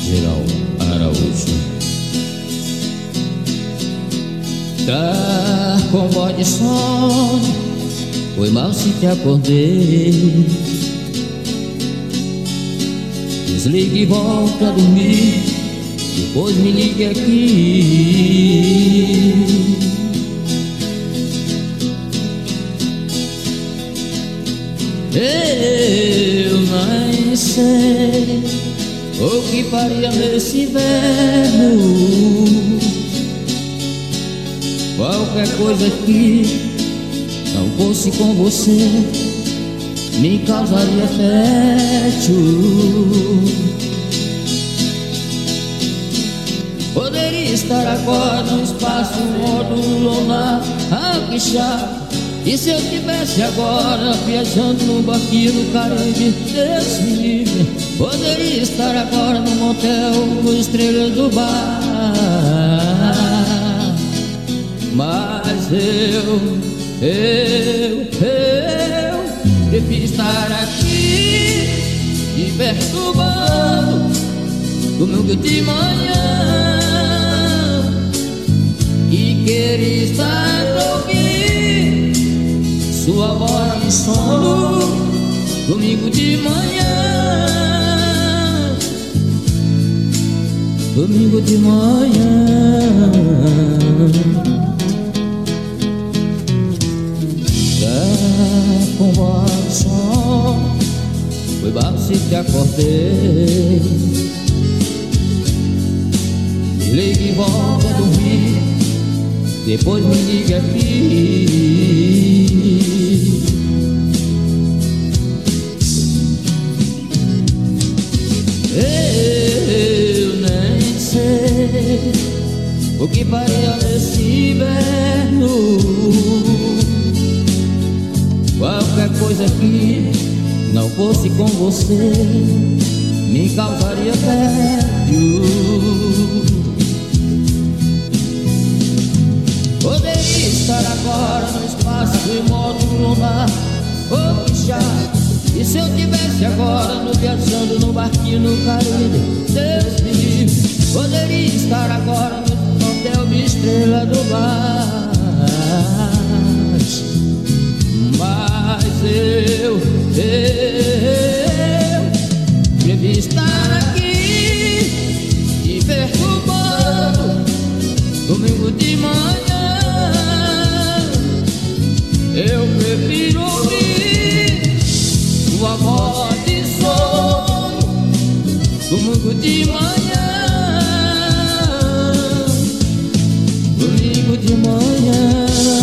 Geraldo Araújo. Tá com voz de sono, foi mal se te acordei. Desligue e volta a dormir, depois me ligue aqui. Eu nem sei o que faria nesse inverno. Qualquer coisa que não fosse com você me causaria tédio. Poderia estar agora no espaço, módulo lunar, que chato. E se eu tivesse agora viajando num barquinho no Caribe, Deus me livre. Poderia estar agora num motel com estrelas do bar. Mas eu prefiro estar aqui me perturbando domingo de manhã e querer estar ouvindo sua voz de sono domingo de manhã, domingo de manhã. Com voz de sono, foi baixo se te acordei. Me ligue e volta a dormir, depois me liga aqui. Eu nem sei o que faria nesse inverno. Qualquer coisa que não fosse com você me causaria tédio. Poderia estar agora no espaço em modo lunar, chato. E se eu tivesse agora viajando no barquinho no Caribe, Deus me livre. Poderia estar agora no hotel de estrela do bar. Mas eu prefiro estar aqui e perturbando domingo de manhã. Eu prefiro ouvir sua voz de sono domingo de manhã, domingo de manhã.